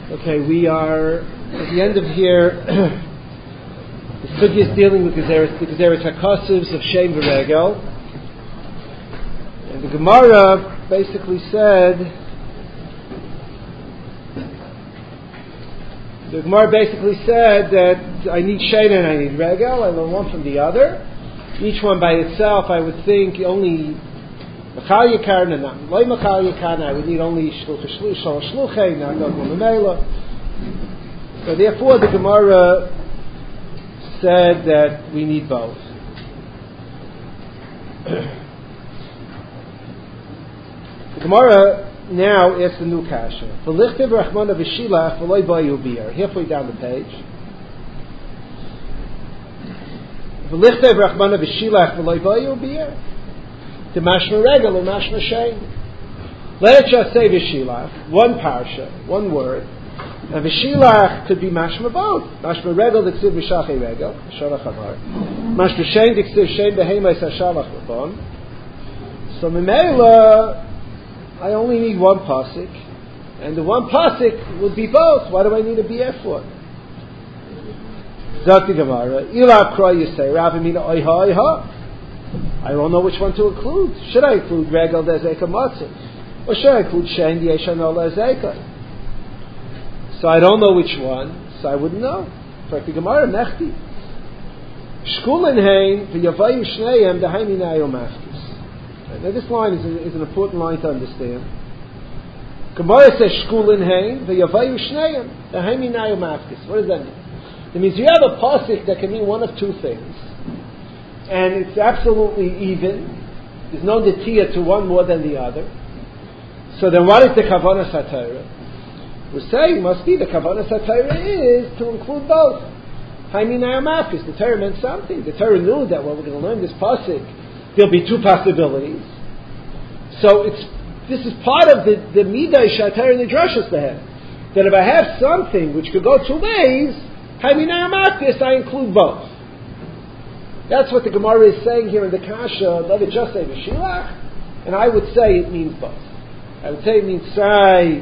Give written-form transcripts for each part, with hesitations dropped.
Okay, we are at the end of here. The sugya is dealing with the Gezeres HaKosuvs of Shem V'Regel. And the Gemara basically said, that I need Shein and I need Regel. I learn one from the other. Each one by itself, I would think only Machal Yikar and not Loi Machal Yikar. I would need only Shluch Shluchei, not Gog Mamela. So therefore, the Gemara said that we need both. The Gemara now asks the new kasha. V'lichtiv Rachmana v'shilach v'loi bayu biyar. Halfway down the page. V'lichtiv Rachmana v'shilach v'loi bayu biyar. The mashma regel or mashma shein. Let it just say v'shilach, one parsha, one word. And v'shilach could be mashma both. Mashma regel d'ksiv v'shachei regel, shalach amar. Mashma shein d'ksiv shein b'heimais ha'shalach l'pon. So memela, I only need one pasuk, and the one pasuk would be both. Why do I need a BF for? Zati Gemara, ila kra yisei, Rav Amina oiha oiha. I don't know which one to include. Should I include regel dezeka matzah, or should I include shein d'yeshano lezeka? So I don't know which one, so I wouldn't know. Zati Gemara nechti. Shkulin hein v'yavayu shneim d'haimi nayo mafkis. Now this line is an important line to understand. Gemara says shkulin hein v'yavayu shneim d'haimi nayo mafkis. What does that mean? It means you have a pasuk that can mean one of two things, and it's absolutely even. There's no netiya to one more than the other. So then what is the Kavanas HaTorah? We're saying must be the Kavanas HaTorah is to include both. Haimi nayo mafkis. The Torah meant something. The Torah knew that when we're going to learn this pasuk, there'll be two possibilities. So this is part of the midah shatar and the drashas they have. That if I have something which could go two ways, I include both. That's what the Gemara is saying here in the Kasha. Let it just say V'shilach, and I would say it means both. I would say it means Sai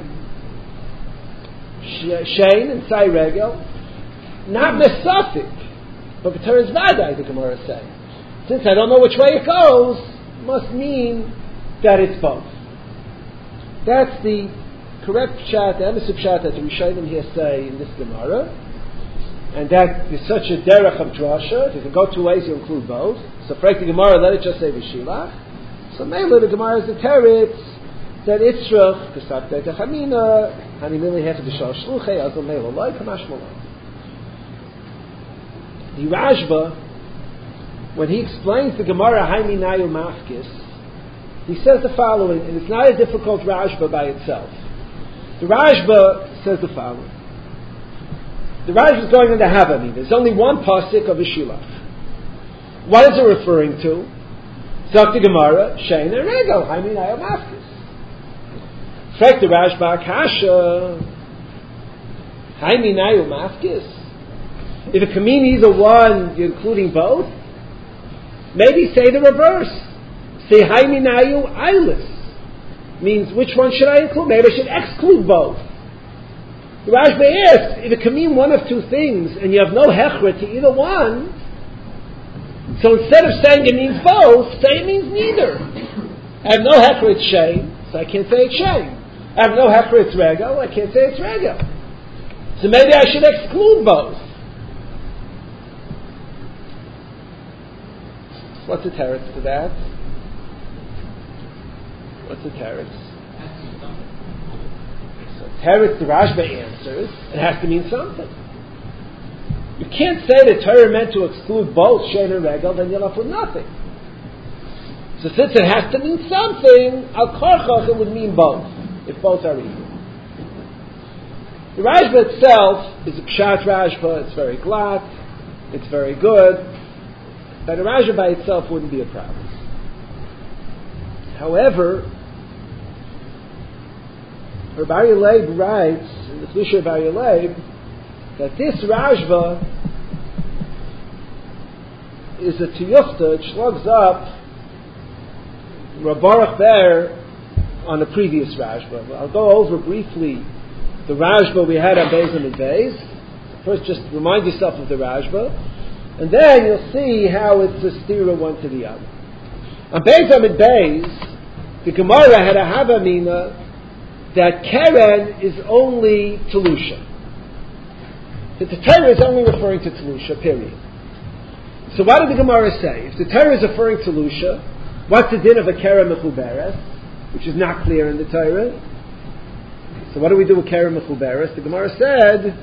Shein and Sai Regel, not Mesafik, but B'teres Vadai, the Gemara is saying. Since I don't know which way it goes, must mean that it's both. That's the correct pshat, the emes pshat that the Rishonim here say in this Gemara, and that is such a derech of drasha. If you can go two ways, you include both. So, for the Gemara, let it just say v'shilach. So, mainly the Gemara is the teretz that itzrach kasavte techamina hanimili hefed d'shal shluchei azal meila loy kamash malon. The Rashba, when he explains the Gemara Haimi Nayu Mafkis, he says the following, and it's not a difficult Rashba by itself. The Rashba says the following. The Rashba is going into Havami. There's only one pasuk of V'shilach. What is it referring to? Zok the Gemara, Shein and Regel, Haimi Nayu Mafkis. Frek the Rashba Kasha, Haimi Nayu Mafkis. If it can mean either one, you're including both. Maybe say the reverse. Say Haimi Nayu Eilis. Means which one should I include? Maybe I should exclude both. The Rashba asks, if it can mean one of two things and you have no hechra to either one, so instead of saying it means both, say it means neither. I have no hechra it's shein, so I can't say it's shein. I have no hechra it's regel, I can't say it's regel. So maybe I should exclude both. What's the teretz to that? What's the teretz? So teretz, the Rashba answers, it has to mean something. You can't say the Torah meant to exclude both Shein and Regel, then you're left with nothing. So since it has to mean something, al korchach it would mean both, if both are equal. The Rashba itself is a pshat Rashba, it's very glatt, it's very good. But a Rashba by itself wouldn't be a problem. However, Bar Yaleib writes in the Chlusha of Bar Yaleib that this Rashba is a tiyufta. It slugs up Rav Baruch Ber on a previous Rashba. I'll go over briefly the Rashba we had on Beis and Beis. First, just remind yourself of the Rashba, and then you'll see how it's a stira one to the other. On Beis and Beis, the Gemara had a Havamina that Keren is only Telusha. That the Torah is only referring to Telusha, period. So what did the Gemara say? If the Torah is referring to Telusha, what's the din of a Keren Mechuberes, which is not clear in the Torah? So what do we do with Keren Mechuberes? The Gemara said,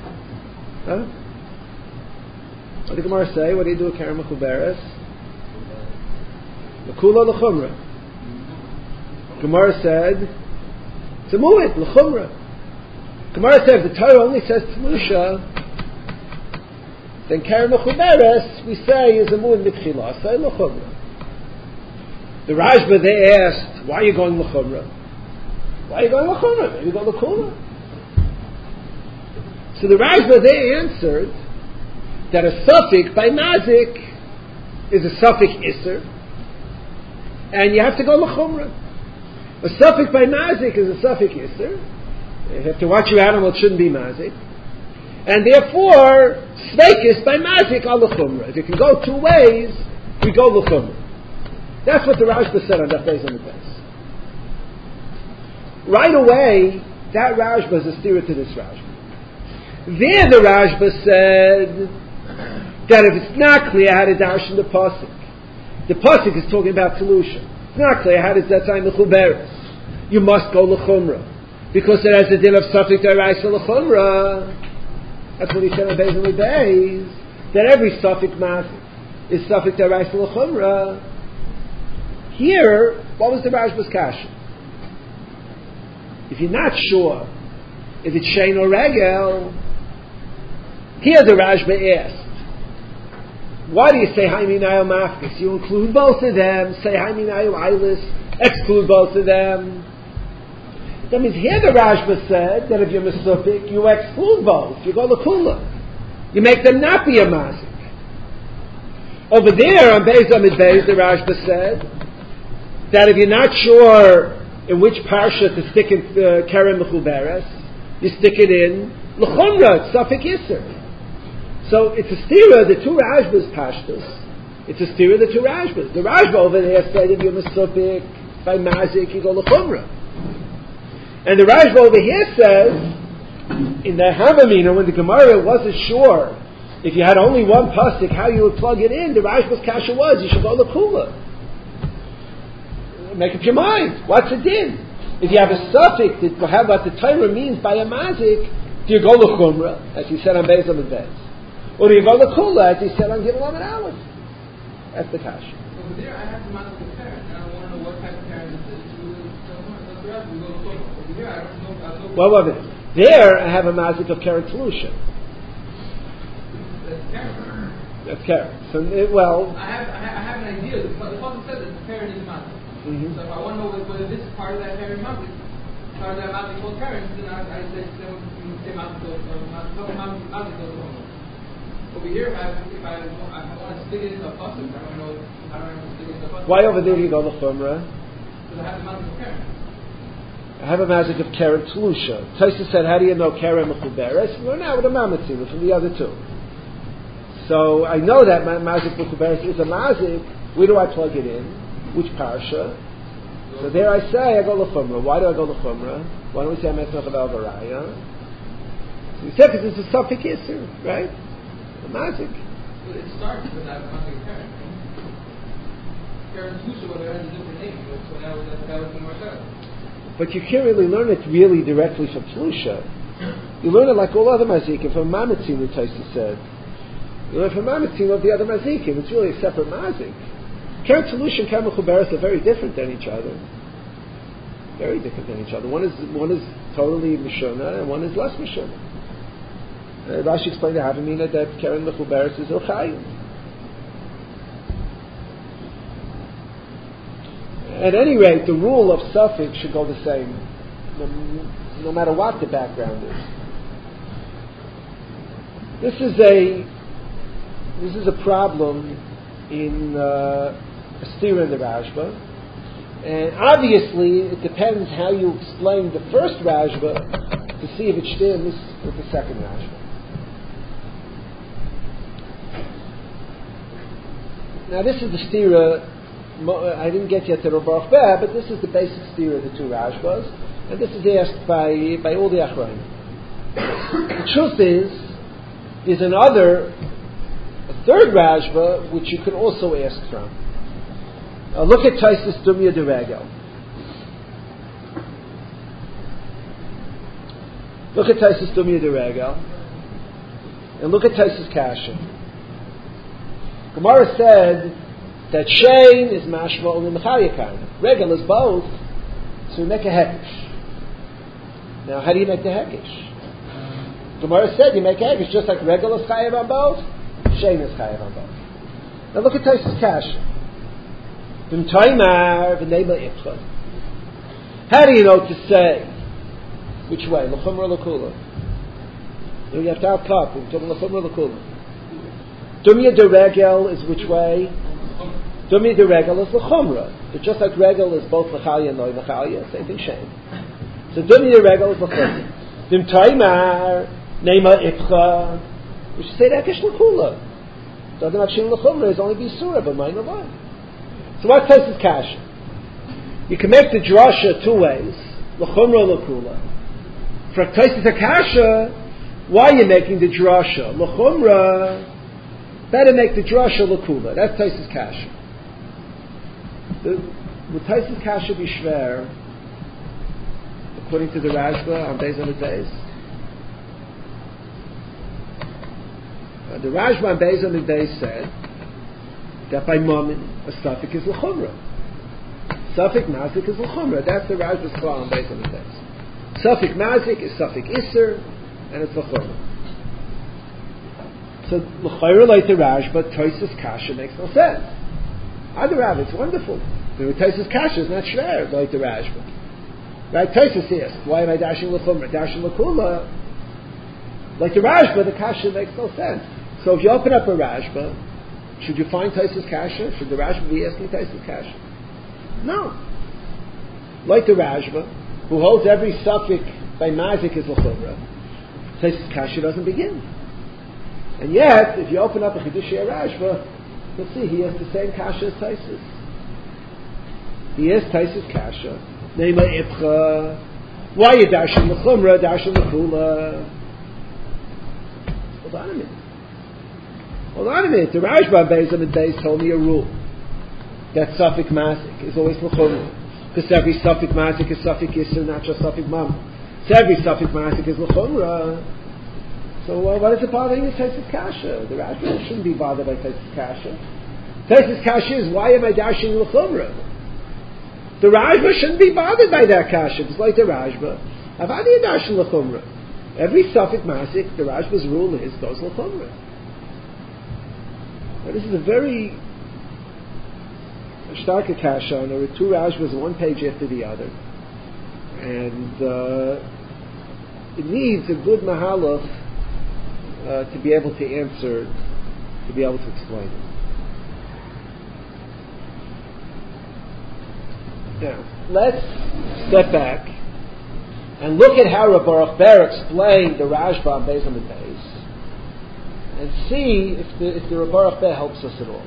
what did the Gemara say? What do you do with Keren Mechuberes? L'kula l'chumra. Gemara said, it's a mu'id, l'chumra. Gemara said, if the Torah only says Telusha, then Keren Mechuberes, we say, is a mu'id mitchila, say l'chumra. The Rashba, they asked, why are you going l'chumra? Why are you going l'chumra? Maybe you go l'kula. So the Rashba, they answered that a suffix by mazik is a suffix iser, and you have to go l'chumra. A suffix by mazik is a suffix iser. You have to watch your animal; it shouldn't be mazik, and therefore sveikis by mazik are l'chumra. If you can go two ways, we go l'chumra. That's what the Rashba said on Daf Beis and Beis. Right away, that Rashba is a stira to this Rashba. There the Rashba said that if it's not clear how to darshan the pasuk, the pasuk is talking about Telusha. It's not clear how does that say Mechuberes. You must go l'chumra because it has the din of suffix deraisa l'chumra. That's what he said on Beis and Beis, that every suffix mazik is suffix deraisa l'chumra. Here, what was the Rashba's kasha? If you're not sure if it's shein or regel, here the Rashba asked, why do you say Haiminayu Mafkis? You include both of them, say Haiminayu Eilis, exclude both of them. That means here the Rashba said that if you're Mesupik, you exclude both. You go l'kula. You make them not be a mazik. Over there on Beis Amid Beis, the Rashba said that if you're not sure in which parsha to stick in Keren Mechuberes, you stick it in l'chumra, suffix iser. So it's a stira, the two Rashbas pashtus. It's a stira, the two Rashbas. The Rashba over there said if you're Mesupik by mazik, you go l'chumra. And the Rashba over here says, in the Havamina, when the Gemara wasn't sure if you had only one pasuk, how you would plug it in, the Rashba's kasha was, you should go l'kula. Make up your mind. What's the din? If you have a suffix that have what the Torah means by a mazik, do you go l'chumra, as he said on Beis and Beis? Or do you go l'kula, as he said on Gimel Amud Aleph? That's the kasha. Over there, I have to mazik the parent, and I want to know what type of parent this is. Over here, I don't know. Well, wait a minute. There, I have a mazik of Keren Telusha. That's Karen. That's Karen. So, I have an idea. The Pasuk says that the parent is mazik. Mm-hmm. So if I want to know whether this is part of that parent mazik, part of that mazik called parent, then I say mazik goes over here, if I want to stick it into a pasuk, I don't know how to stick it into a pasuk. Why over there do you go l'chumra? Because I have the mazik of parent. I have a mazik of Keren Telusha. Taisa said, how do you know Keren Mechuberes? Learn out with a Mamatzila from the other two. So I know that mazik Mechuberes is a mazik. Where do I plug it in? Which parsha? So there I say, I go l'chumra. Why do I go l'chumra? Why don't we say I'm Esmech of Alvaraya? So he said, because it's a suffix iser, right? A mazik. But it starts with that mazik of parent. Karen Telusha, whether it has a different name, so that was the more sense. But you can't really learn it really directly from Telusha. You learn it like all other mazikim from Mamatzin, the Taisa said. You learn from Mamatzin of the other mazikim. It's really a separate mazik. Keren Telusha and Keren Mechuberes are very different than each other. Very different than each other. One is totally Mishona and one is less Mishona. Rashi explained to Havamina that Keren Mechuberes is Ilchayim. At any rate, the rule of suffix should go the same, no matter what the background is. This is a problem in a stira in the Rashba, and obviously it depends how you explain the first Rashba to see if it stems with the second Rashba. Now this is the stira. I didn't get yet to Rav Baruch Ber, but this is the basic stira of the two Rashbas, and this is asked by all the Achronim. The truth is, there's a third Rashba, which you can also ask from. Look at Taisus Dumya de Regel. Look at Taisus Dumya de Regel, and look at Taisus Kasha. Gemara said that Shein is mashma only mechayakan. Regel is both, so we make a hekesh. Now, how do you make the hekesh? Gemara said you make a hekesh just like Regel is chayav on both, Shein is chayav on both. Now look at Taisus Kasha. V'mtaymar v'neima ipcha. How do you know to say which way? L'chumra l'kula. You have to have cup. We're talking l'chumra l'kula. Dumya de Regel is which way? Dumya de Regel is l'chumra. But just like Regel is both l'chalya and loy l'chalya, same thing Shein. So Dumya de Regel is l'chumra. V'mtaymar neima ipcha. We should say that hekesh l'kula. Doesn't have shin l'chumra. It's only be surah, but mine l'vay. So what Taisus Kasha? You can make the drasha two ways, l'chumra l'kula. For Taisus Kasha, why are you making the drasha l'chumra? Better make the drasha l'kula. That's Taisus Kasha. Would Taisus Kasha be shver according to the Rashba on days on the days? The Rashba on days on the days said that by Mammon a suffix is l'chumra. Suffix mazik is l'chumra. That's the Rashba's call on days on the days. Suffix mazik is suffix iser, and it's l'chumra. So l'chayra like the Rashba, Taisus Kasha makes no sense. Other Rav, it's wonderful. The Taisus Kasha is not shver like the Rashba. Right? Taisus asked, why am I dashing l'chumra? Dashing l'kula. Like the Rashba, the Kasha makes no sense. So if you open up a Rashba, should you find Taisus Kasha? Should the Rashba be asking Taisus Kasha? No. Like the Rashba, who holds every suffix by mazik is l'chumra, Taisus Kasha doesn't begin. And yet, if you open up a Chiddushei Rashba, you'll see he has the same Kasha as Taisus. He has Taisus Kasha. Neima ipcha. Why are you dashing l'chumra, dashing l'kula? Hold on a minute. The Rashba Beis and Beis told me a rule that suffix mazik is always l'chumra, because every suffix mazik is suffix yisr, not just suffix mam. So every suffix mazik is l'chumra. So what is it bothering you, Taisus Kasha? The Rashba shouldn't be bothered by Taisus Kasha. Taisus Kasha is, why am I dashing l'chumra? The Rashba shouldn't be bothered by that Kasha. It's like the Rashba. Avadi dashing l'chumra. Every suffix masik, the Rashba's rule is goes l'chumra. Now this is a very stark Kasha, and there were two Rashbas, one page after the other, and it needs a good mahalach to be able to answer, to be able to explain it. Now, let's step back and look at how Rav Baruch Ber explained the Rashba on Beis on the Beis, and see if the Rav Baruch Ber helps us at all.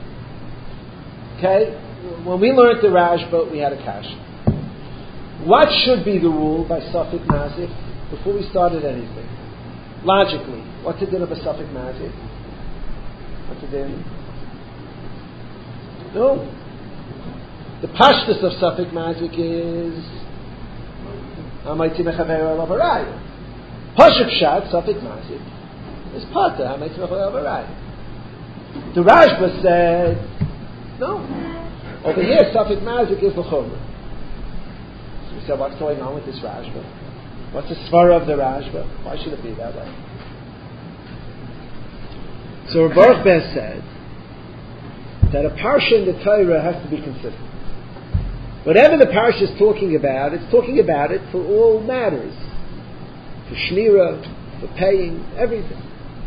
Okay? When we learned the Rashba, we had a kasha. What should be the rule by suffix mazik before we started anything? Logically, what's the din of a suffix mazik? What's the din? No. The pashtus of suffix mazik is Hamaiti mechaver alav harayah. Pashup shat suffix mazik is pata Hamaiti mechaver alav harayah. The Rashba said no. Over here, suffix mazik is l'chumra. So we said, what's going on with this Rashba? What's the svara of the Rashba? Why should it be that way? So Rav Baruch Ber said that a parsha in the Torah has to be consistent. Whatever the parsha is talking about, it's talking about it for all matters. For shmira, for paying, everything.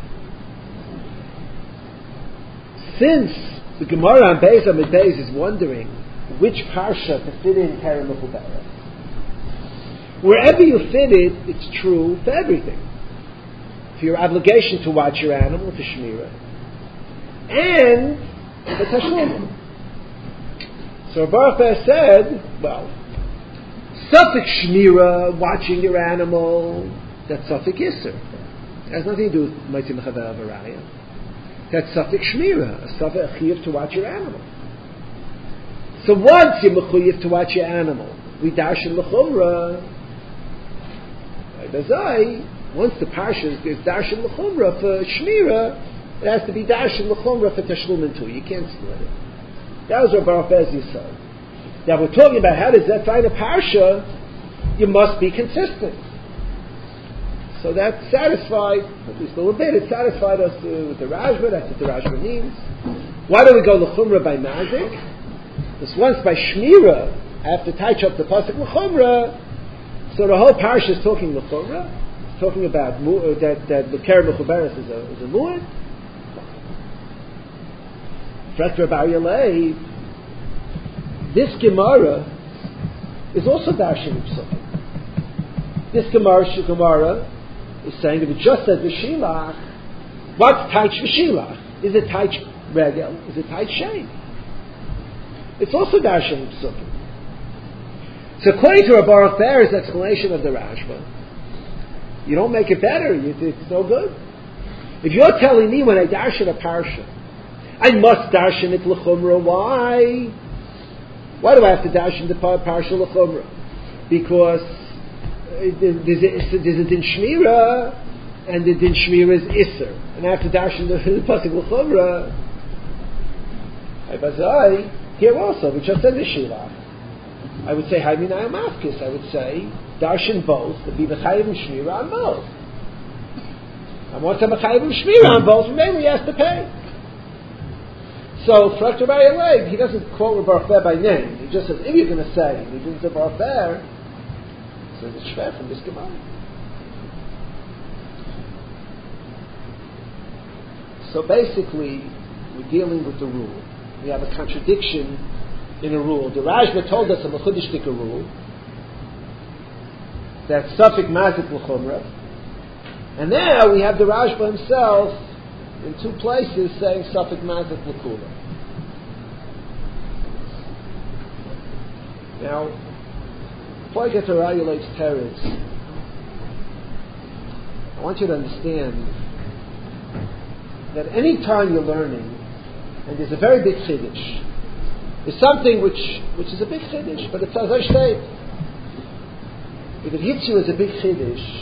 Since the Gemara on Beis Amid Beis is wondering which parsha to fit in Keren Mechuberet, Wherever you fit it, it's true for everything. For your obligation to watch your animal, for Shmira, and for Tashlum. So Baruch said, well, Suffolk Shmira, watching your animal, that's Suffolk Yisr. It has nothing to do with Maitim Chavel Varaya. That's Suffolk Shmira, a Suffolk Chiyuv to watch your animal. So once you're Mechuyev to watch your animal, we darshan L'chumra, once the Parsha is darshan L'chumra for Shmira, it has to be darshan L'chumra for Tashlumin too. You can't split it. That was what Baruch Bezzi said. Now we're talking about how does that find a Parsha, you must be consistent. So that satisfied, at least a little bit, it satisfied us with the Rashba. That's what the Rashba means. Why do we go L'chumra by Mazik? Because once by Shmira, I have to touch up the pasuk L'chumra, so the whole parsha is talking L'chumra. It's talking about that the Keren Mechuberes is a mu'ed. Frekter Bar Yalei, this Gemara is also darshan Psukim. This Gemara is saying that it just says V'shilach. What's Taich V'shilach? Is it Taich Regel? Is it Taich Shein? It's also darshan Psukim. So according to Rabbi Baruch Ber's explanation of the Rashba, you don't make it better. It's no good. If you're telling me when I darshan a parsha, I must darshan it l'chumra. Why? Why do I have to darshan the parsha l'chumra? Because there's a din shmira, and the din shmira is iser, and I have to darshan the pasuk l'chumra. Here also, we just said the shilach. I would say Haimina Amafkis. I would say darshan both, to be b'chayim and shmira on both. And once I'm b'chayim and shmira on both, maybe he has to pay. So Frekter Bar Yalei, he doesn't quote Rabbi Baruch by name. He just says, if you're going to say, he brings the Baruch so it's shver from this Gemara. So basically, we're dealing with the rule. We have a contradiction in a rule. The Rashba told us a Mechudishtika rule that Suffolk Mazik L'chumra, and now we have the Rashba himself in two places saying Suffolk Mazik L'kula. Now, before I get to Rayuleit's Teretz, I want you to understand that any time you're learning, and there's a very big chiddush, there's something which is a big chiddush, but it's as I say, if it hits you as a big chiddush,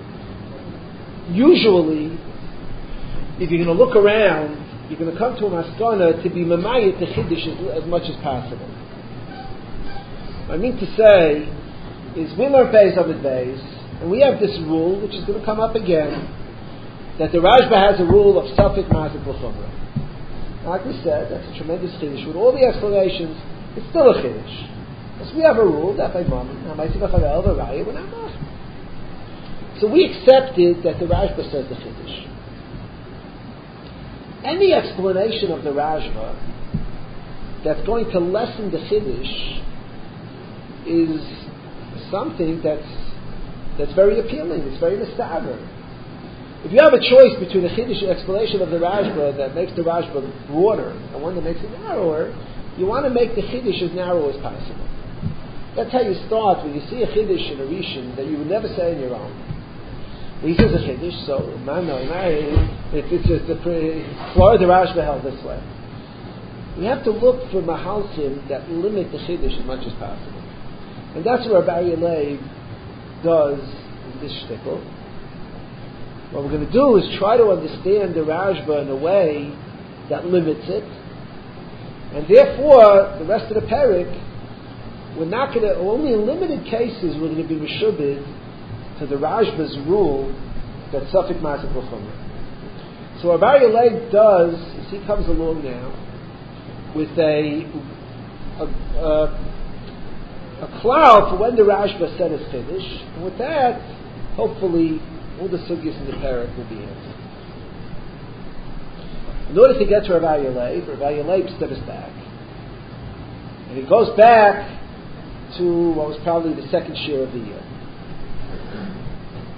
usually, if you're going to look around, you're going to come to a maskana to be mamayit the chiddush as much as possible. What I mean to say is we learn Beis Amid Beis, and we have this rule, which is going to come up again, that the Rashba has a rule of Suffolk Mazik L'chumra. Like we said, that's a tremendous chiddush. With all the explanations, it's still a chiddush. Because we have a rule that by moment, we're not. So we accepted that the Rashba says the chiddush. Any explanation of the Rashba that's going to lessen the chiddush is something that's very appealing. It's very mistaver. If you have a choice between a chiddush explanation of the Rashba that makes the Rashba broader and one that makes it narrower, you want to make the chiddush as narrow as possible. That's how you start when you see a chiddush in a rishon that you would never say on your own. He says a chiddush, so it's just a Florida Rashba held this way. We have to look for mahalchim that limit the chiddush as much as possible, and that's what Bar Yalei does in this shtickle. What we're going to do is try to understand the Rashba in a way that limits it, and therefore the rest of the parak, we're not going to, only in limited cases we're going to be meshubed to the Rashba's rule that Suffolk Mazik L'chumra. So what Bar Yalei does is he comes along now with a cloud for when the Rashba said his chiddush, and with that, hopefully, all the sugyas in the parak will be answered. In order to get to Rabbi Yalei steps back, and he goes back to what was probably the second share of the year.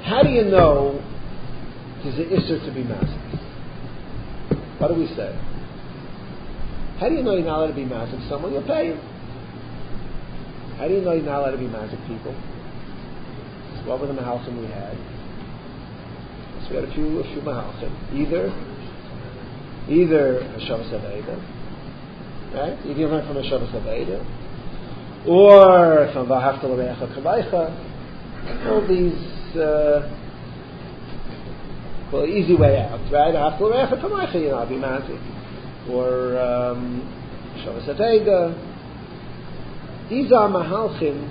how do you know there's an Isser to be mazik? What do we say? How do you know you're not allowed to be mazik someone? You'll pay him. How do you know you're not allowed to be mazik people? So what were the mahalchim we had? So we had a few mahalchim. Either Hashavas Aveda, right? You can learn from Hashavas Aveda, or from V'ahavta l'reacha k'maycha. All these, easy way out, right? V'ahavta l'reacha k'maycha, you're not be mazik, or Hashavas Aveda. These are mahalchim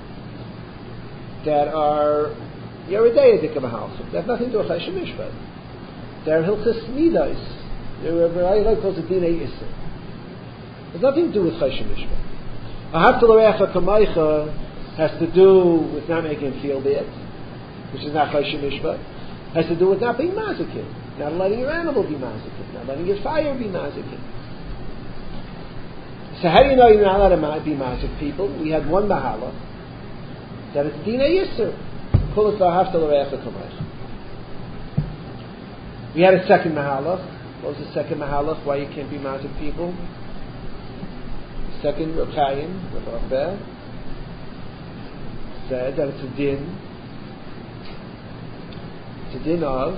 that are Yeridei mahalchim. They have nothing to do with Choshen Mishpat. They're Hilchos Midos. Rabbi calls it Dinei Isser. There's nothing to do with Choshen Mishpat. V'ahavta l'reacha k'maycha has to do with not making him feel bad, which is not Choshen Mishpat. Has to do with not being mazikin, not letting your animal be mazikin, not letting your fire be mazikin. So how do you know you're not allowed to be mazik people? We had one mahala that it's Dinei Isser. Call it V'ahavta l'reacha k'maycha. We had a second mahalach. What was the second mahalach? Why you can't be mazik people? Second, Reb Chaim, Reb Arbe, said that it's a din. It's a din of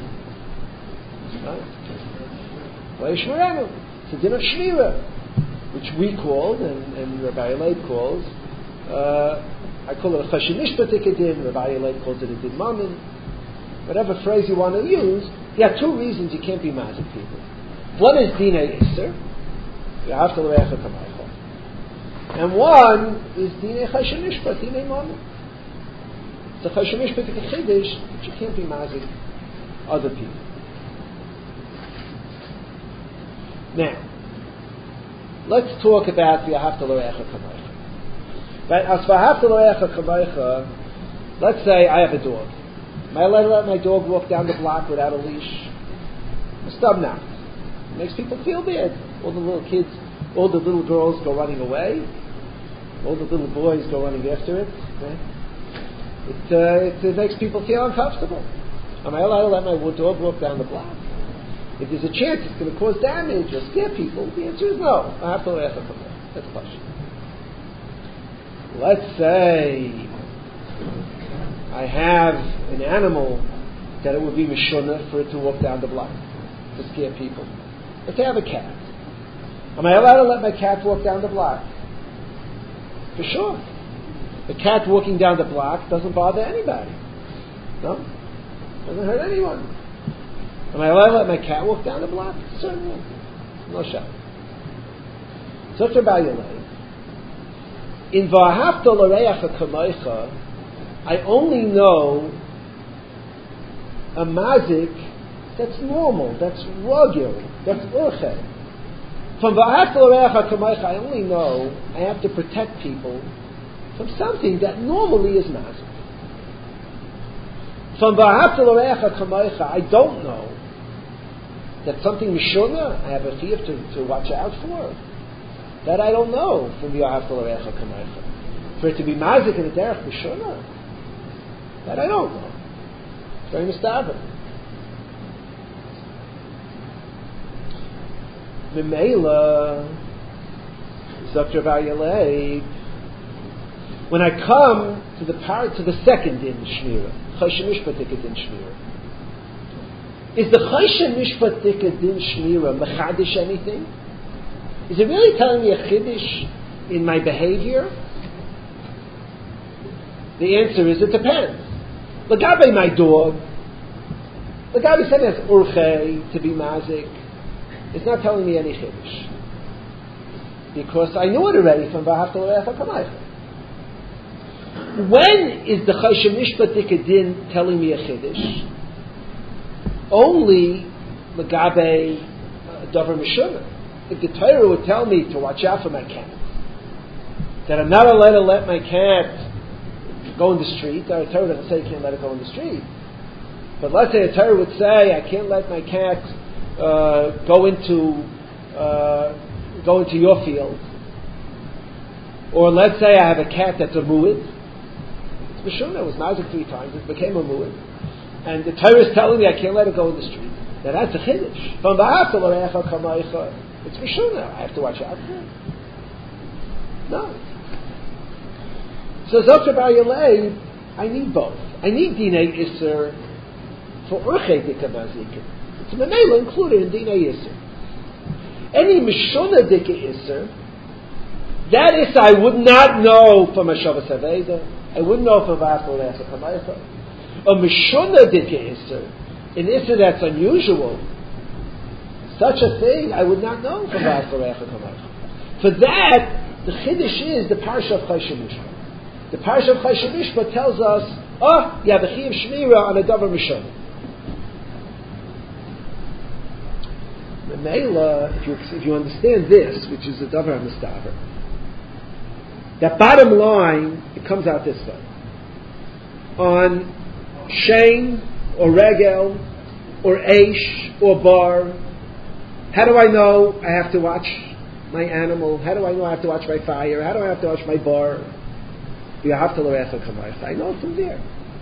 Vayishmerenu. It's a din of Shmira, which we called, and Rabbi Leib calls, I call it a Choshen Mishpat din, Rabbi Leib calls it a din mamin. Whatever phrase you want to use, you have two reasons you can't be mazik people. One is Dinei Isser, V'ahavta l'reacha k'maycha, and one is Dinei Choshen Mishpat, Dinei mamin. It's a Choshen Mishpat chiddush, but you can't be mazik other people. Now, let's talk about V'ahavta l'reacha k'maycha. Right? As V'ahavta l'reacha k'maycha, let's say I have a dog. Am I allowed to let my dog walk down the block without a leash? Stub now. It makes people feel bad. All the little kids, all the little girls go running away. All the little boys go running after it. Right? It makes people feel uncomfortable. Am I allowed to let my dog walk down the block? If there's a chance it's going to cause damage or scare people, the answer is no. I have to let it come. That's the question. Let's say I have an animal that it would be mishunah for it to walk down the block to scare people. Let's say I have a cat. Am I allowed to let my cat walk down the block? For sure. The cat walking down the block doesn't bother anybody. No? Doesn't hurt anyone. Am I allowed to let my cat walk down the block? Certainly. No shot. So it's about your life. In V'ahavta l'reacha k'maycha, I only know a mazik that's normal, that's rugged, that's urche. From V'ahavta l'reacha k'maycha, I only know I have to protect people from something that normally is mazik. From V'ahavta l'reacha k'maycha, I don't know that something mishunah I have a fear to watch out for. That I don't know from V'ahavta l'reacha k'maycha. For it to be mazik in a derech mishunah, that I don't know. It's very mistaken. Memela, Dr. Varyalei, when I come to the second din shmira, Choshen Mishpat din shmira, is the Choshen Mishpat din shmira mechadish anything? Is it really telling me a chiddush in my behavior? The answer is it depends. L'gabe my dog, l'gabe said as urche to be mazik, it's not telling me any chiddush. Because I knew it already from V'ahavta l'reacha k'maycha. When is the Choshen Mishpat din telling me a chiddush? Only l'gabe davar mishunah. If the Torah would tell me to watch out for my cat, that I'm not allowed to let my cat go in the street, the Torah doesn't say you can't let it go in the street. But let's say the Torah would say I can't let my cat go into your field. Or let's say I have a cat that's a mu'id. It's Mishuna. It was mazik 3 times. It became a mu'id. And the Torah is telling me I can't let it go in the street. Now that's a chiddush. From V'ahavta l'reacha kamaycha, it's Mishuna. I have to watch out for it. No. So Dr. Bar Yalei, I need both. I need Dinei Isser for Urchei Dika Mazikin. It's Mamela included in Dinei Isser. Any Mishuna Dika Isser, that Isser I would not know from a Shabbos Aveda. I wouldn't know from V'ahavta l'reacha kamaycha. A Mishuna Dika Isser, an Isser that's unusual, such a thing I would not know from V'ahavta l'reacha kamaycha. For that, the Chiddush is the Parsha of Choshen Mishpat. The Parsha of Choshen Mishpat tells us, you have a Chiyuv Shmira on a Davar Mishana. Memela, if you understand this, which is the Davar HaMistaver, that bottom line, it comes out this way. On Shein, or Regel, or Eish, or Bar, how do I know I have to watch my animal? How do I know I have to watch my fire? How do I have to watch my bar? I know from there.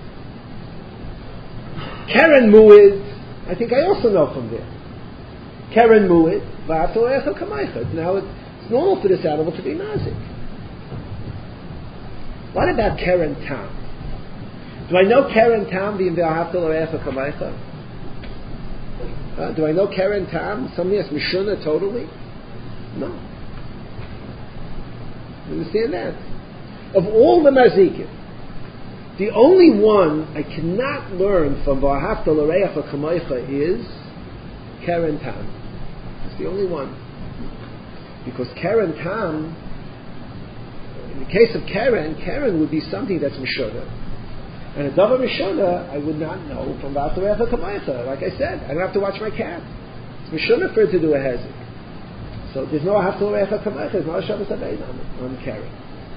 Keren Mu'id, I think I also know from there. Keren Mu'id, now it's normal for this animal to be mazik. What about Keren Tam? Do I know Keren Tam being V'ahavta l'reacha kamaycha? Do I know Keren Tam? Something that's Mishuna totally? No. You understand that? Of all the mazikim, the only one I cannot learn from V'ahavta l'reacha kamaycha is Keren Tam. It's the only one. Because Keren Tam, in the case of Keren would be something that's Mishuna. And a Davar Mishuna, I would not know from V'ahavta l'reacha kamaycha. Like I said, I don't have to watch my cat. It's Mishuna for it to do a hezek. So there's no V'ahavta l'reacha kamaycha, there's no Shabbos Aveda on Keren.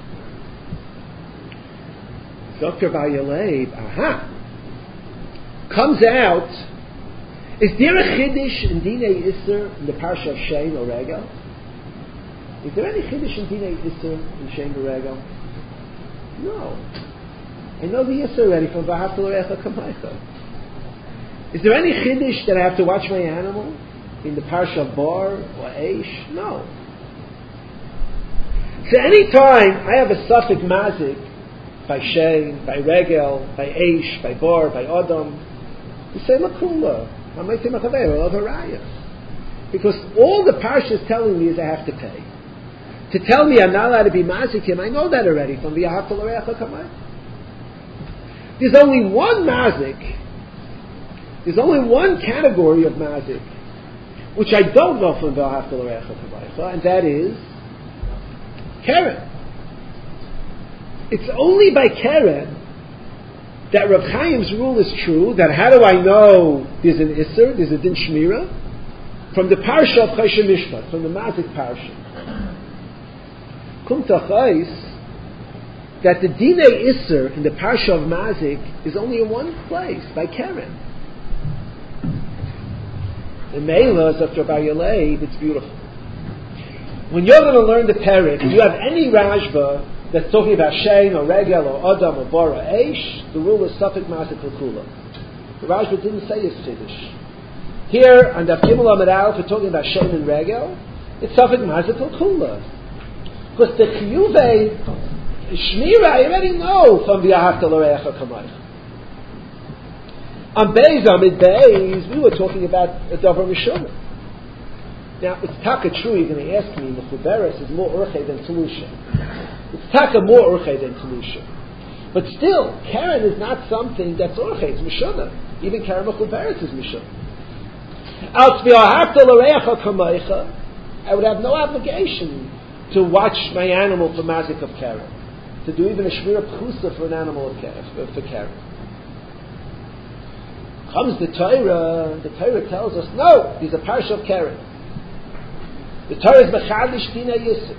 Dr. Bar Yalei, comes out. Is there a chiddush in Dinei Isser in the Parsha of Shein or Regel? Is there any chiddush in Dinei Isser in Shein or Regel? No. I know the Isser already from V'ahavta l'reacha kamaycha. Is there any chiddush that I have to watch my animal in the Parsha of Bar or Eish? No. So any time I have a suffix mazik by Shein, by Regel, by Eish, by Bar, by Adam, you say Makula, because all the Parsha is telling me is I have to pay. To tell me I'm not allowed to be mazikim, I know that already from V'ahavta l'reacha kamaycha. There's only one mazik. There's only one category of mazik which I don't know from V'ahavta l'reacha kamaycha, and that is Keren. It's only by Keren that Rav Chaim's rule is true, that how do I know there's an Isser, there's a Din Shmira? From the Parsha of Choshen Mishpat, from the Mazik Parsha. Kum Tachais, that the Dinei Isser in the Parsha of Mazik is only in one place, by Keren. The Meilas of Bar Yalei, it's beautiful. When you're going to learn the Perek, if you have any Rashba that's talking about Shein or Regel or Adam or Bar or Eish, the rule is Safek Mazik L'Kula. The Rashba didn't say it's Chiddush. Here, on Daf Gimel Amud Aleph, we're talking about Shein and Regel, it's Safek Mazik L'Kula. Because the Chiyuvei Shmira, I already know from V'ahavta l'reacha kamaycha. On Beis Amid Beis, we were talking about a Davar Mishuna. Now, it's taka true, you're going to ask me, Mechuberes is more Urchei than Telusha. It's taka more Urchei than Telusha. But still, Keren is not something that's Urchei, it's Mishuna. Even Keren Mechuberes is Mishuna. Al V'ahavta l'reacha kamaycha, I would have no obligation to watch my animal for Mazik of Keren. To do even a Shmira Pchusa for an animal of Keren, for Keren. Comes the Torah tells us, no, he's a Parsha of Keren. The Torah is Mechadish Dinei Yisr.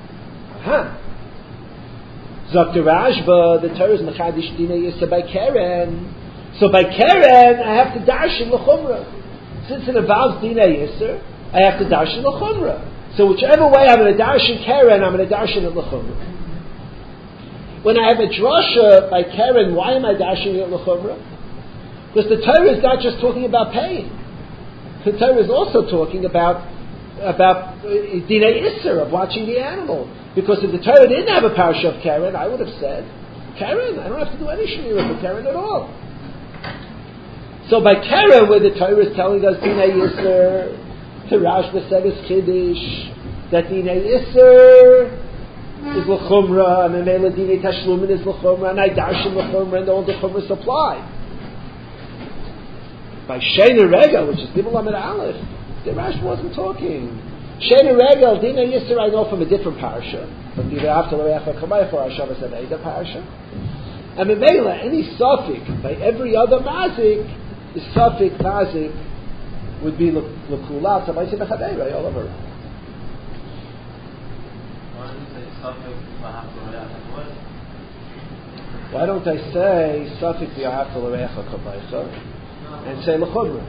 Dr. Rashba, the Torah is Mechadish Dinei Yisr by Keren. So by Keren, I have to darshan l'chumra. Since it involves Dinei Yisr, I have to darshan l'chumra. So whichever way I'm going to darshan Keren, I'm going to darshan it l'chumra. When I have a drasha by Karen, why am I dashing it l'chumra? Because the Torah is not just talking about paying. The Torah is also talking about dinei isser, of watching the animal. Because if the Torah didn't have a parasha of Karen, I would have said, Karen, I don't have to do any shmira for Karen at all. So by Karen, where the Torah is telling us dinei isser, Tirash B'Sedes Chiddush, that dinei isser is l'chumra, and then Mela dinei tashlumin is l'chumra, and I darshin l'chumra, and all the chumra supply. By Sheina Regel, which is Gimel Amid Aleph, the Rash wasn't talking. Sheina Regel, dinei isser, I know from a different parasha, from the After L'Recha Kamaycha or Hashavas Aveda parasha. And Mela, any suffix by every other mazik is suffix mazik would be l'kula tabayse b'chadeira all over. Why don't I say suffix v'ahavta l'recha kabaycha and say l'chumra?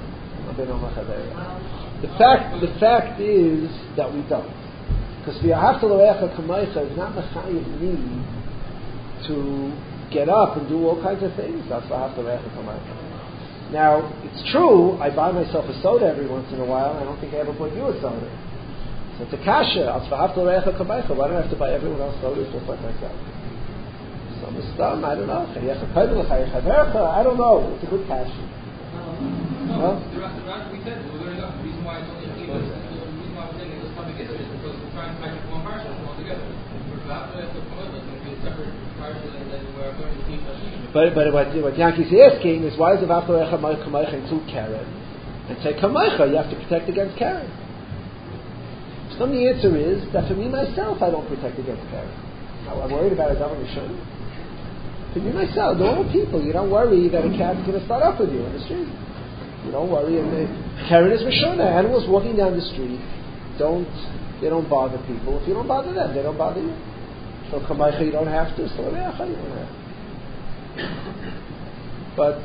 The fact is that we don't, because v'ahavta l'recha kabaycha is not mechayiv me to get up and do all kinds of things. That's v'ahavta l'recha kabaycha. Now, it's true, I buy myself a soda every once in a while, and I don't think I ever bought you a soda. So it's a kasha, why don't I have to buy everyone else sodas just like myself? Some is dumb, I don't know. I don't know, it's a good kasha. No, the rest we said, we're going to go. The reason why it's only the reason why we're saying this topic is because we're trying to package one parsha altogether. We're about to have to come with, it's going to be a separate parsha than we're going to keep. But what Yanki's asking is, why does the V'Aftarecha Kamaycha include Karen? And say Kamaycha, you have to protect against Karen. So the answer is that for me myself, I don't protect against Karen. Now, I'm worried about a double Rishon. For me myself, normal people, you don't worry that a cat's going to start up with you on the street. You don't worry. Karen is Rishona. Animals walking down the street they don't bother people. If you don't bother them, they don't bother you. So Kamaycha, you don't have to. So Reacha, you don't have to. But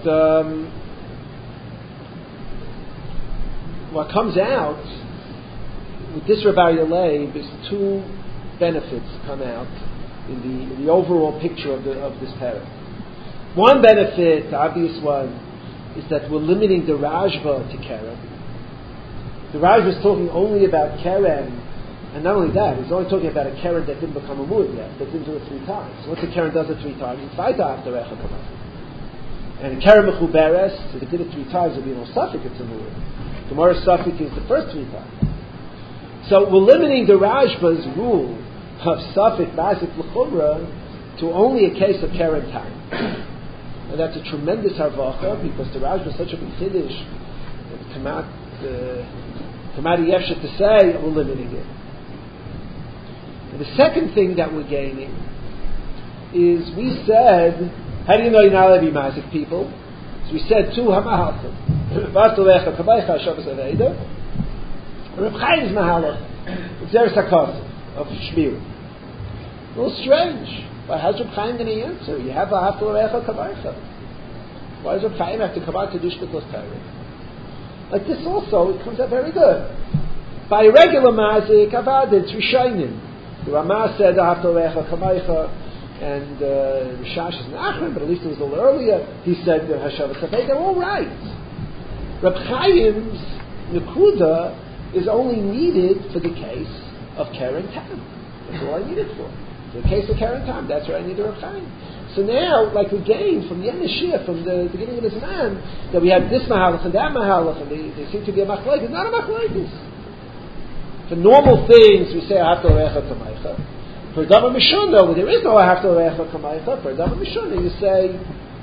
what comes out with this Rabbi Leib is two benefits come out in the overall picture of this parasha. One benefit, the obvious one, is that we're limiting the Rashba to Karen. The Rashba is talking only about Karen, and not only that, he's only talking about a Karen that didn't become a Mud yet, that didn't do it 3 times. Once a Karen does it 3 times, it's Vaita after Recha Kamaycha. And a Karen Mechuberes, if it did it 3 times, there'd be no suffix, it's a Mud. Tomorrow's suffix is the first 3 times. So we're limiting the Rashba's rule of suffix Mazik L'chumra to only a case of Karen time. And that's a tremendous harvacha, because the Rashba is such a big chiddush that Kamat Yefshet to say, we're limiting it. And the second thing that we're gaining is we said, how do you know you're not allowed to be Mazik people? So we said 2 Hamahalchim. V'Aftarecha Kamaycha Hashavas Aveda. Reb Chaim's Mahalach. It's Zeres HaKos of Shmir. A little strange. Why, how's Reb Chaim going to answer? You have V'Aftarecha Kamaycha. Why does Reb Chaim have to come out to do Shtikos Torah? Like this also, it comes out very good. By a regular Mazik, Avad, it's Rishonim. The Ramah said V'Aftarecha Kamaycha, and Rishash is Nachman, but at least it was a little earlier. He said Hashavas Aveda. They're all right. Reb Chaim's Nekuda is only needed for the case of Karen Tam. That's all I need it for. For the case of Karen Tam, that's where I need the Reb Chaim. So now, like we gained from Yen Mashiach, from the beginning of this man, that we have this Mahalach and that Mahalach, and they seem to be a Machlekes. It's not a Machlekes. For normal things, we say Ahavta L'Recha Kamaycha. For Davar Mishuna, well, there is no Ahavta L'Recha Kamaycha. For Davar Mishuna, you say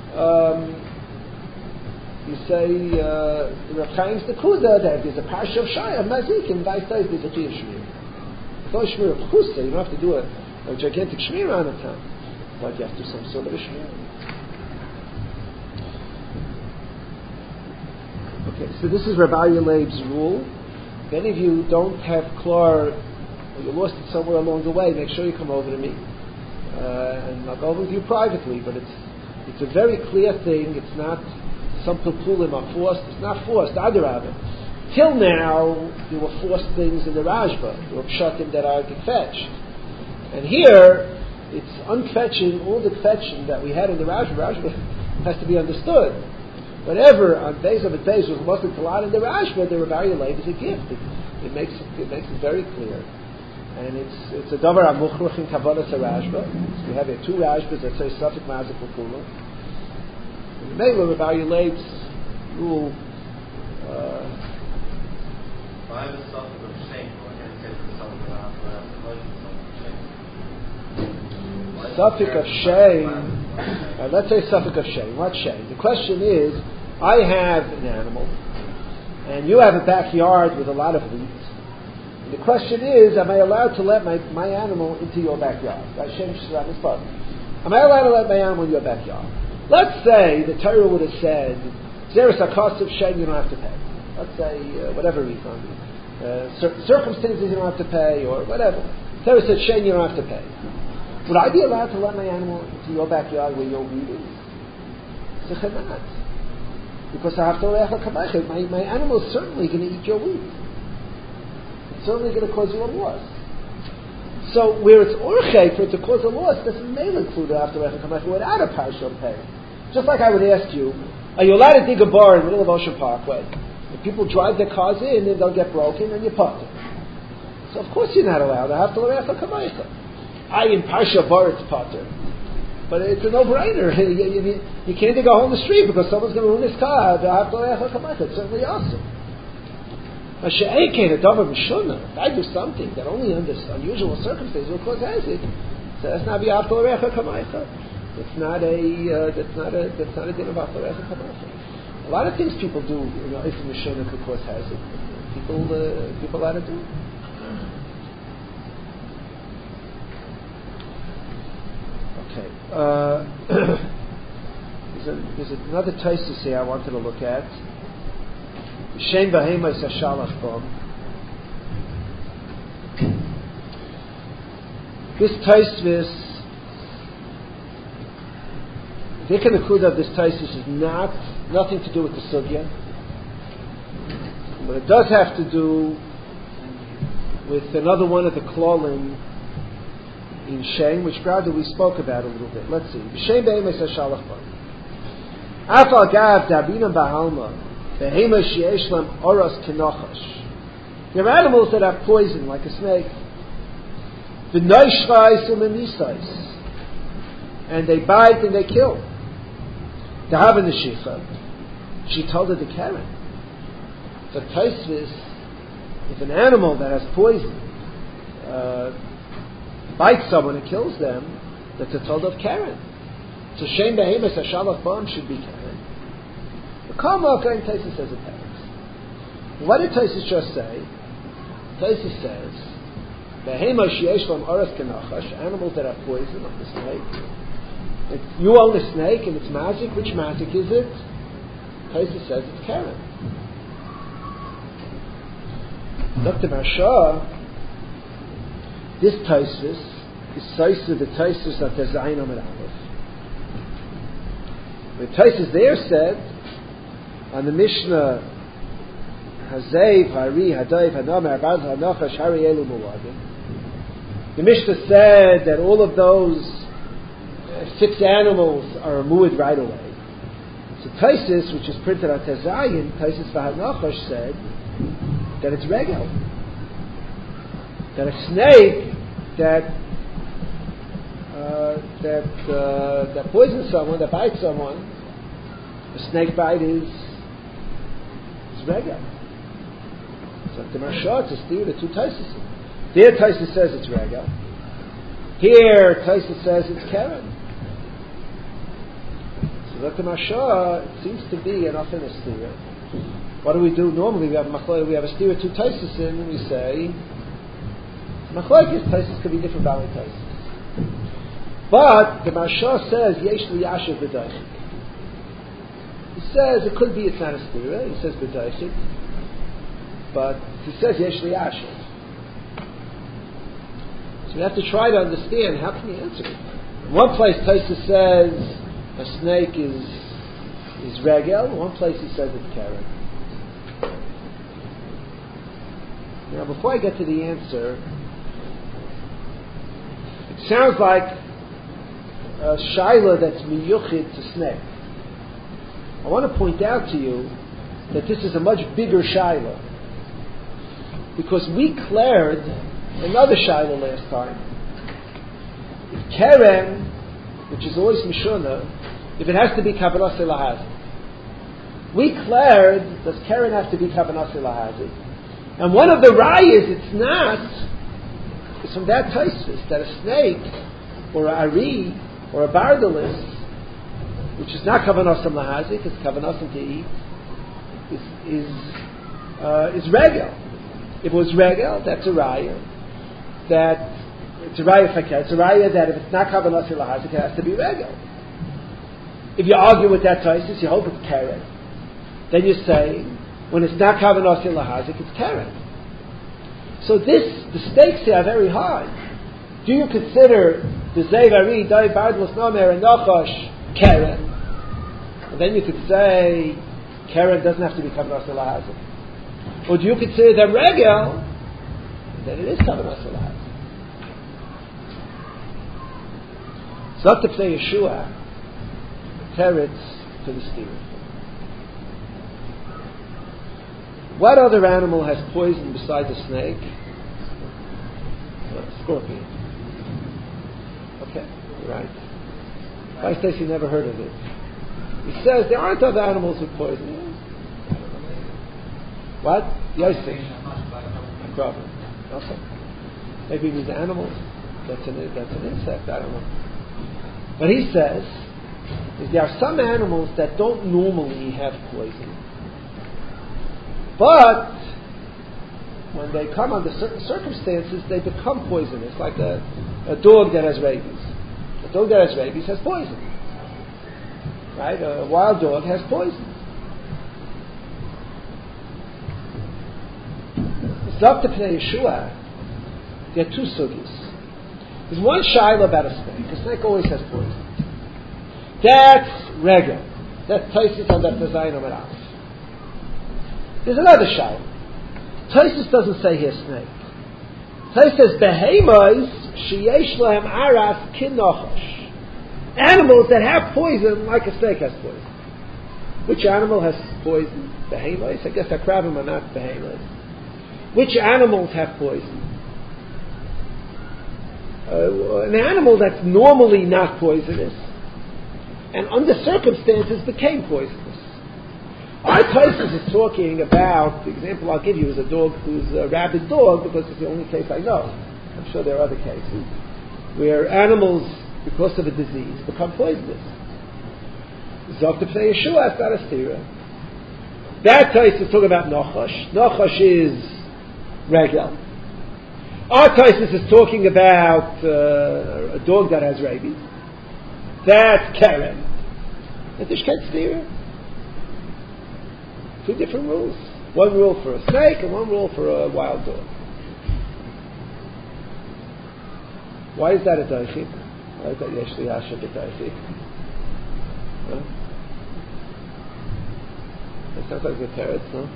Reb Chaim's Nekuda that there's a parsha of Shai of Mazik and Vayis there's a Chi of Shmir. It's not a Shmir of Chusa. You don't have to do a gigantic Shmir on the time, but you have to do some sort of a Shmir. Okay, so this is Rabbi Leib's rule. If any of you don't have Klar, or you lost it somewhere along the way, make sure you come over to me, and I'll go over with you privately. But it's a very clear thing. It's not some Pilpulim are forced. It's not forced. Adarabah. Till now, there were forced things in the Rashba. There were pshatim that are fetched. And here, it's unfetching all the fetching that we had in the Rashba. Rashba has to be understood. Whatever on days of a days was wasn't a lot in the Rashba, the Rebbe Leib is a gift. It makes it very clear. And it's a davar amuchruch in Kavadas Rashba. So we have here two Rashbas that say Safik Mazik L'Kula. And the Mela Rebbe Leib's rule. I have a Safik of shame, I can't say the Safik of Safik of shame. Let's say Safik of shame. What shame? The question is, I have an animal, and you have a backyard with a lot of wheat. The question is, am I allowed to let my animal into your backyard? Am I allowed to let my animal in your backyard? Let's say the Torah would have said, Zeres HaKosov Shem, you don't have to pay. Let's say, whatever reason. Certain circumstances you don't have to pay, or whatever. Torah said, Shem, you don't have to pay. Would I be allowed to let my animal into your backyard where your wheat is? Not. Because I have to my animal is certainly going to eat your wheat. Certainly going to cause you a loss. So where it's orche for it to cause a loss, doesn't may include after Recha without a partial pay. Just like I would ask you, are you allowed to dig a bar in the middle of Ocean Parkway? If people drive their cars in, then they'll get broken and you park it. So of course you're not allowed to have to Recha Kamaisa. In Parsha bar it's potter. But it's a no-brainer. You can't dig a hole in the street because someone's going to ruin his car. It's certainly awesome. If I do something that only under unusual circumstances will cause hazard, so that's not b'after recha kamaycha. It's not a din of after recha kamaycha. A lot of things people do, if the mishana could cause hazard. People allowed to do it. Okay. There's another Taisus here I wanted to look at. Shem Bahema is a Shalach Bom. This Taisus, the Nakuda of this Taisus is nothing to do with the Sugya, but it does have to do with another one of the Klolim in Shem, which rather we spoke about a little bit. Let's see. Shem Bahema is a Shalach Bom. Afal Gav Dabina Bahalma. There are animals that have poison, like a snake. And they bite and they kill. She told her to Karen. So Taisvis, if an animal that has poison bites someone and kills them, that's a told of Karen. So Shem Behemoth Shalach Bam should be Karen. The Karma and Taisus says it happens. What did Taisus just say? Taisus says, "Behema sheyesh lam oras kenachash," animals that have poison, like the snake. If you own a snake and it's mazik, which mazik is it? Taisus says it's Karen. Dr. Marsha, this Taisus is Taisus the Taisus of the Zayin Amid Aleph. The Taisus there said on the Mishnah, Hazev, Hari, Hadayv, Hanamar, Baz, Hanachash, Hari, Elu, Muwadim. The Mishnah said that all of those 6 animals are removed right away. So Taisus, which is printed on Tezayin, Taisus Vahanachash said that it's regel. That a snake that poisons someone, that bites someone, a snake bite is regel. So the Marsha, it's a steer, the 2 Taisus. There Taisus says it's regel. Here Taisus says it's Karen. So that the Marsha, it seems to be an often a steer. What do we do? Normally we have a steer 2 Taisus in, and we say Machlokes Taisus could be different valley Taisus. But the Marsha says Yesh Liyashiv B'daychik. He says it could be it's not a stira. He says b'daychik, but he says yesh liyashiv. So we have to try to understand how can we answer it. In one place, Taisus says a snake is regel. In one place, he says it's karen. Now, before I get to the answer, it sounds like a shaila that's miyuchid to snake. I want to point out to you that this is a much bigger shaila, because we cleared another shaila last time. If keren, which is always mishuna, if it has to be kavanah lahazik, we cleared, does keren have to be kavanah lahazik? And one of the rayas it's not is from that Tosfos, that a snake or a ari or a bardalis, which is not kavanah lahazik, it's kavanah to eat, is regel. If it was regel, that's a raya. That it's a raya fakir. It's a raya that if it's not kavanah lahazik, it has to be regel. If you argue with that Tosfos, you hope it's keren. Then you say, when it's not kavanah lahazik, it's keren. So the stakes here are very high. Do you consider the Zev Ari, Dai Bardlos Nomer, and Nachash keren? And then you could say keren doesn't have to be kavanah lahazik. Or do you consider them regel? Then it is kavanah lahazik. So up to play Yeshua, teretz to the steer. What other animal has poison besides a snake? Scorpion. Okay, right. Why Stacy never heard of it? He says there aren't other animals with poison. What? Yosef. Problem. Okay. Maybe it means animals. That's an insect. I don't know. But he says there are some animals that don't normally have poison, but when they come under certain circumstances, they become poisonous, like a dog that has rabies. A dog that has rabies has poison. Right? A wild dog has poison. It's up to Pnei Yeshua. There are two sugis. There's one shaila about a snake. A snake always has poison. That's regel. That's Tosfos on that Zayin Amud Aleph. There's another shaila. Tosfos doesn't say here snake. Tosfos says behemoths sheyesh lahem aras kinochosh. Animals that have poison, like a snake has poison. Which animal has poison? Behemoths. I guess akrabim are not behemoths. Which animals have poison? An animal that's normally not poisonous, and under circumstances became poisonous. Our Tosfos is talking about, the example I'll give you is a dog who's a rabid dog, because it's the only case I know. I'm sure there are other cases where animals, because of a disease, become poisonous. Zok to Pnei Yeshua, it's not a stira. That Tosfos is talking about Nachash. Nachash is regel. Our Tosfos is talking about a dog that has rabies. That's keren. And this can't stira. Two different rules. One rule for a snake and one rule for a wild dog. Why is that a daifik? Why is that yeshli hashem a daifik? That sounds like a teretz, no?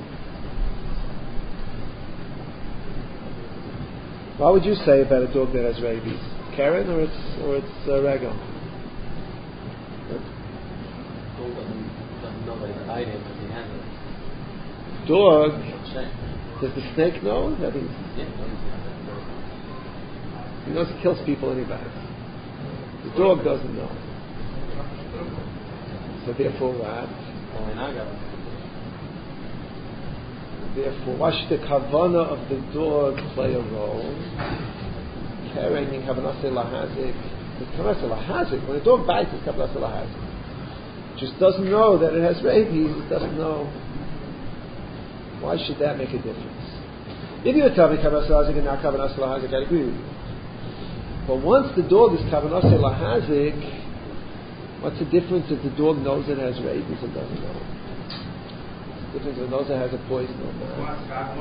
What would you say about a dog that has rabies? Keren or it's regel? Dog doesn't know that it's hiding, but he has it. Dog, does the snake know that he knows he kills people anyway? The dog doesn't know. So therefore what? Therefore, why should the kavanah of the dog play a role? Keren in kavanah lahazik. The kavanah lahazik, when a dog bites, it's kavanah lahazik. Just doesn't know that it has rabies. It doesn't know. Why should that make a difference? If you tell me kavanah lahazik and not kavanah lahazik, I'd agree with you. But once the dog is kavanah lahazik, what's the difference if the dog knows it has rabies and doesn't know? The difference if it knows it has a poison or not.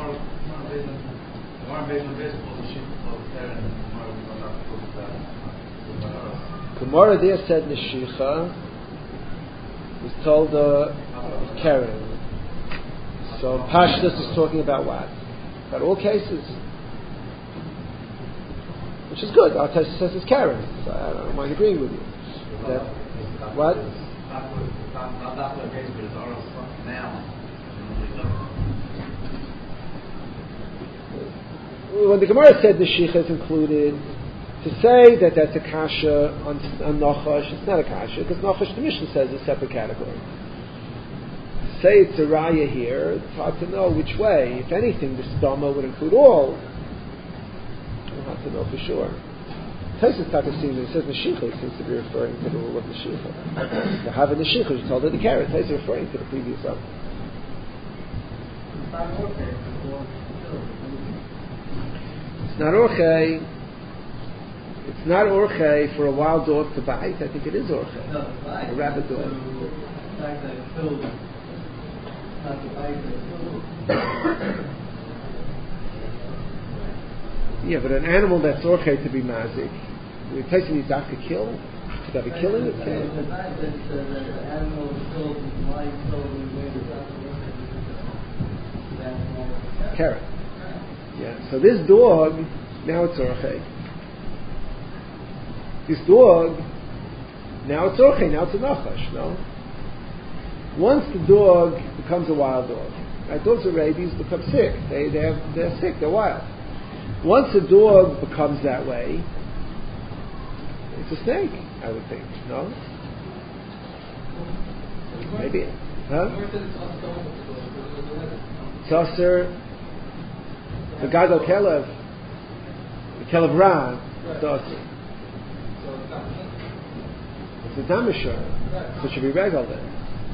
Gemara there said Neshicha was told keren. So Pashtus is talking about what? About all cases. Which is good. Our Tosfos says it's keren. So I don't mind agreeing with you. What? When the Gemara said the Sheikha is included, to say that that's a kasha on Nachash, it's not a kasha, because Nachash, the Mishnah says, is a separate category. To say it's a raya here, it's hard to know which way. If anything, the Stama would include all. We'll have to know for sure. Taisus Takasim, it says Neshicha, seems to be referring to the rule of Neshicha. The Havin Neshicha, you told her the carrot. Taisus is referring to the previous one. It's not orchei. It's not orchei for a wild dog to bite. I think it is orchei. No, a rabid dog. The fact that it killed, not the bite that killed. Yeah, but an animal that's orchei to be mazik, the Taisus needs to kill. Should that be killing it? The fact that the animal is killed, why killed in the way that's carrot. Yeah. So this dog, now it's orchei. This dog, now it's orchei, now it's a nachash, no? Once the dog becomes a wild dog, right? Dogs with rabies become sick. They're sick, they're wild. Once a dog becomes that way, it's a snake, I would think, no? Maybe. Huh? Tzasser, the Gadol Kelev, the Kelev Ran, Tzasser. It's a Damashar, so it should be regal then.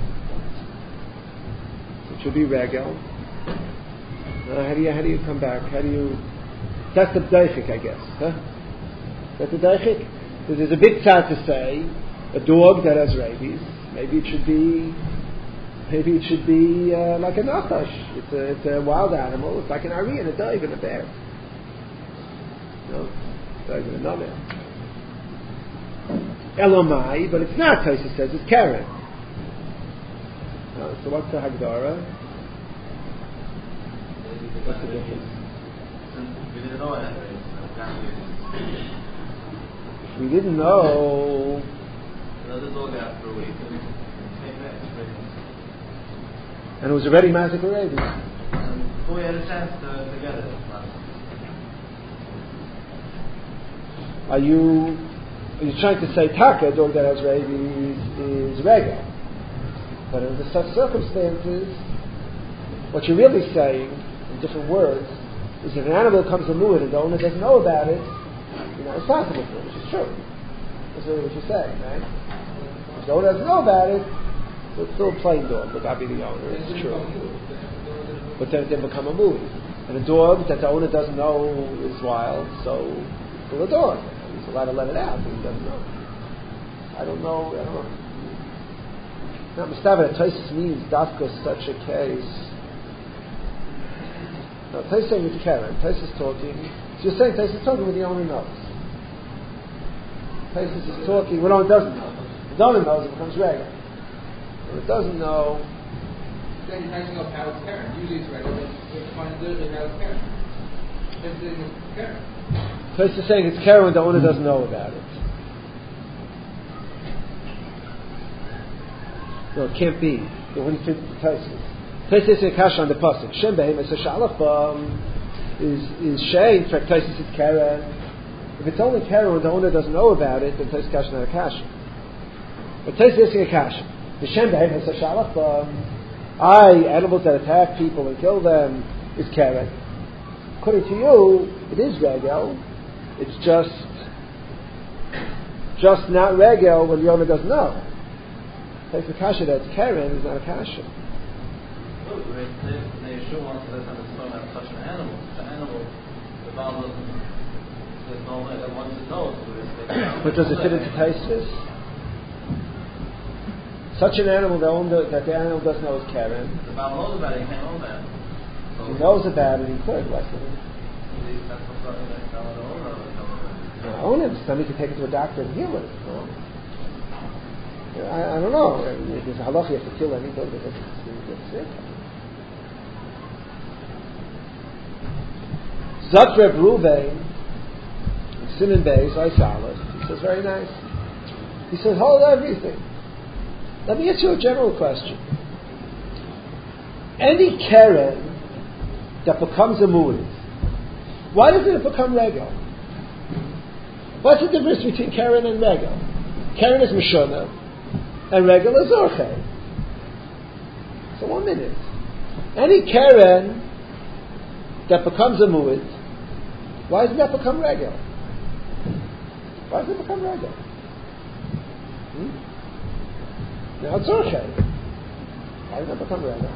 So it should be regal. How do you come back? That's the Daichik, I guess. Huh? Is that the Daichik? So there's a big tzad to say, a dog that has rabies, maybe it should be like a nachash. It's a wild animal. It's like an ari and a dog and a bear. No? Dog and a nomad. Elomai, but it's not. Tosfos says it's karen. So what's the hagdara? What's the difference? We didn't know it. If we didn't know. Another dog after a week. And it was already mazik already. Before we had a chance to get it. Are you trying to say taka, a dog that has rabies, is regal? But under such circumstances, what you're really saying, in different words, is if an animal comes to move it and the owner doesn't know about it, you're not responsible for it, which is true. That's really what you're saying, right? If the owner doesn't know about it, so it's still a plain dog, but God be the owner, it's true. But then they become a movie. And a dog that the owner doesn't know is wild, so it's still a dog. He's allowed to let it out, but he doesn't know. I don't know. Now, Mustafa, Tosfos means dafka such a case. No, Tosfos saying it's Karen. Tosfos talking. So you're saying Tosfos is talking with the owner knows. Tosfos is talking when the owner doesn't know. The owner knows, it becomes regular. When it doesn't know. Then you're hashing up how it's Karen. Usually it's regular. You have to find literally how it's Karen. It's Karen. Tosfos is saying it's Karen when the owner doesn't know about it. No, it can't be. It wouldn't fit the Tosfos. Tosfos is a kash on the pasuk. Shem behemoth shalach is shame. In fact, Tosfos is Karen. If it's only Karen when the owner doesn't know about it, then Tosfos kash not a kash. But Tosfos is a kash. The Shem behemoth shalach animals that attack people and kill them is Karen. According to you, it is regel. It's just not regel when the owner doesn't know. Takes the kasha that's Karen is not a kasha. No, they assume once that such an animal. The animal, the Bible doesn't know that once it knows. But does it fit into Tosfos? Such an animal that the animal doesn't know is Karen. The Bible knows about it, he can't know that. So he knows about it, he could. What's it? That's what's going to tell the owner. Own him. Somebody could take it to a doctor and heal it. No? I don't know. There's a halach you have to kill any dog that gets sick. Zak Reb Ruvain, Siman Beis, he says very nice. He says, hold everything. Let me ask you a general question. Any keren that becomes a mu'id, why doesn't it become regal? What's the difference between keren and regal? Keren is mishona, and regal is orchei. So 1 minute. Any keren that becomes a mu'id, why doesn't that become regal? Why does it become regal? Now it's orchei. Why does that become regal?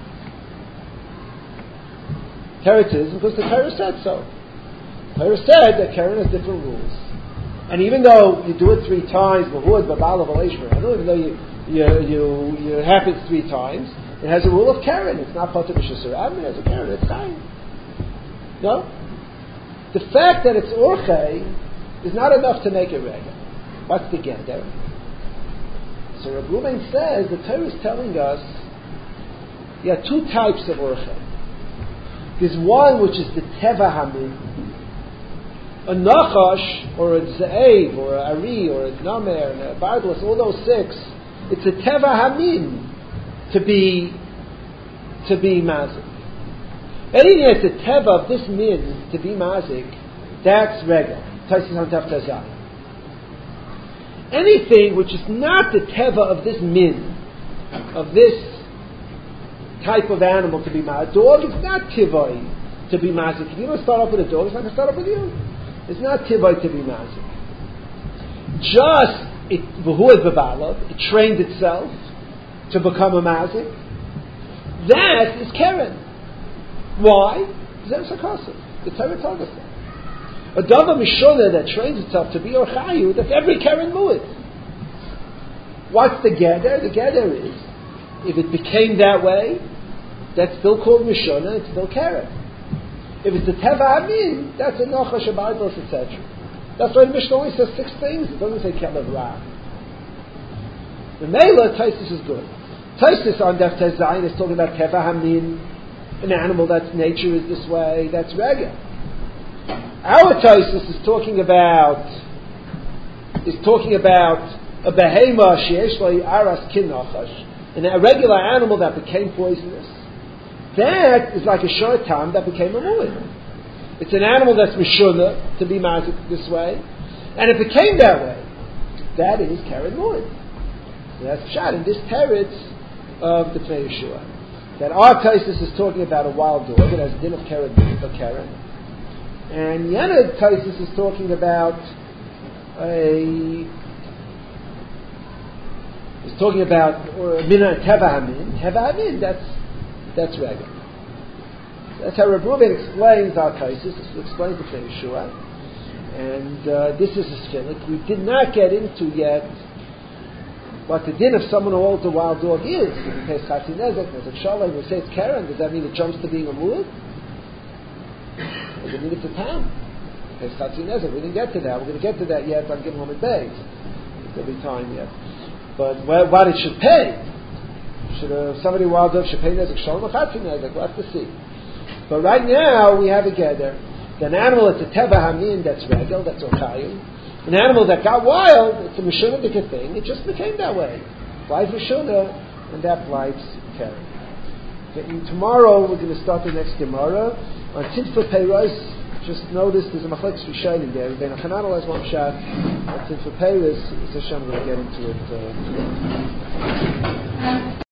Keret is because the Torah said so. The Torah said that keren has different rules. And even though you do it 3 times, even though you have it 3 times, it has a rule of keren. It's not part of the Shusarab, it has a keren, it's time. No? The fact that it's orchei is not enough to make it regal. What's the get there? So Reb Ruben says the Torah is telling us you have 2 types of orchei. There's one which is the teva hamid, a nachash or a ze'ev or a ari or a namer and a barbelus, all those 6. It's a teva hamid to be mazik. Anything that's the teva of this min to be mazik, that's regal. Taisis on taf tazai. Anything which is not the teva of this min, of this type of animal to be mazik. A dog is not tivai to be mazik. If you don't start off with a dog, it's not going to start off with you. It's not tivai to be mazik. Just it trained itself to become a mazik. That is keren. Why? Because that's a the Torah told us that. A dava mishona that trains itself to be orchayu, that's every keren mu'id. What's the gather? The gather is, if it became that way, that's still called mishona, it's still keren. If it's the teva amin, that's a nachash, a barbelus, etc. That's why the Mishnah only says 6 things. It doesn't say kelev ra. The Mela, Taisus is good. Taisus on Daf Tezayin is talking about teva hamin, an animal that's nature is this way, that's regal. Our Taisus is talking about a behema sheyesh lo aras kin nachash, an irregular animal that became poisonous. That is like a short time that became a mu'id. It's an animal that's mishuna to be mazik this way, and it became that way. That is keren mu'id. So that's shot in this teretz of the Pnei Yeshua. That our Taisus is talking about a wild dog. It has din of keren, and the other Taisus is talking about mina teva hamin. Teva hamin. That's regular. That's how Reb Ruben explains our Taisus. This explains the Pnei Yeshua, and this is a sfilik. We did not get into yet what the din of someone who holds a wild dog is. If he pays chatzi nezek, nezek shalom, we say it's keren. Does that mean it jumps to being a mu'id? Does it mean it's a tam? It pays chatzi nezek. We didn't get to that. We're going to get to that yet on Gimel Amud Beis. There'll be time yet. But what it should pay? Should somebody wild dog should pay nezek shalom or chatzi nezek? We'll have to see. But right now we have a gather. An animal that's a teva hamin, that's regal, that's orchayim. An animal that got wild, it's a mishunah thing. It just became that way. Life mishunah, and that life's keren. Okay, tomorrow we're going to start the next Gemara on Tzidfa Peiros. Just notice there's a machlekes rishonim there. Ben Hanan has one shot. Tzidfa Peiros, Hashem, we're going to get into it.